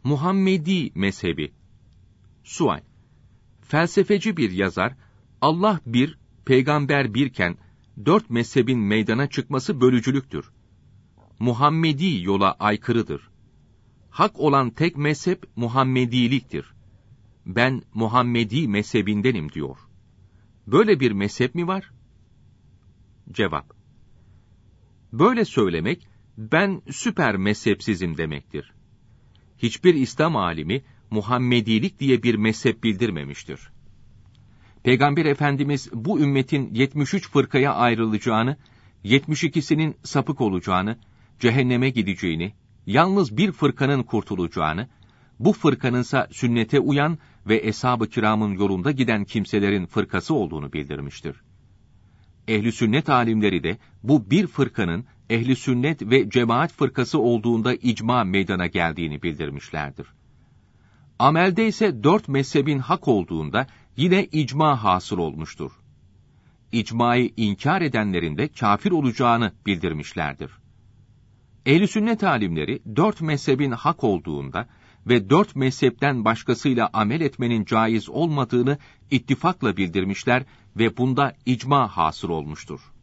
Muhammedi mezhebi. Sual: Felsefeci bir yazar, Allah bir, peygamber birken, 4 mezhebin meydana çıkması bölücülüktür. Muhammedi yola aykırıdır. Hak olan tek mezhep Muhammediliktir. Ben Muhammedi mezhebindenim diyor. Böyle bir mezhep mi var? Cevap: Böyle söylemek, ben süper mezhepsizim demektir. Hiçbir İslam alimi, Muhammedilik diye bir mezhep bildirmemiştir. Peygamber Efendimiz, bu ümmetin 73 fırkaya ayrılacağını, 72'sinin sapık olacağını, cehenneme gideceğini, yalnız bir fırkanın kurtulacağını, bu fırkanınsa sünnete uyan ve eshab-ı kiramın yolunda giden kimselerin fırkası olduğunu bildirmiştir. Ehl-i sünnet alimleri de bu bir fırkanın ehl-i sünnet ve cemaat fırkası olduğunda icma meydana geldiğini bildirmişlerdir. Amelde ise 4 mezhebin hak olduğunda yine icma hasıl olmuştur. İcmayı inkar edenlerin de kafir olacağını bildirmişlerdir. Ehl-i sünnet alimleri 4 mezhebin hak olduğunda ve 4 mezhepten başkasıyla amel etmenin caiz olmadığını ittifakla bildirmişler ve bunda icma hasıl olmuştur.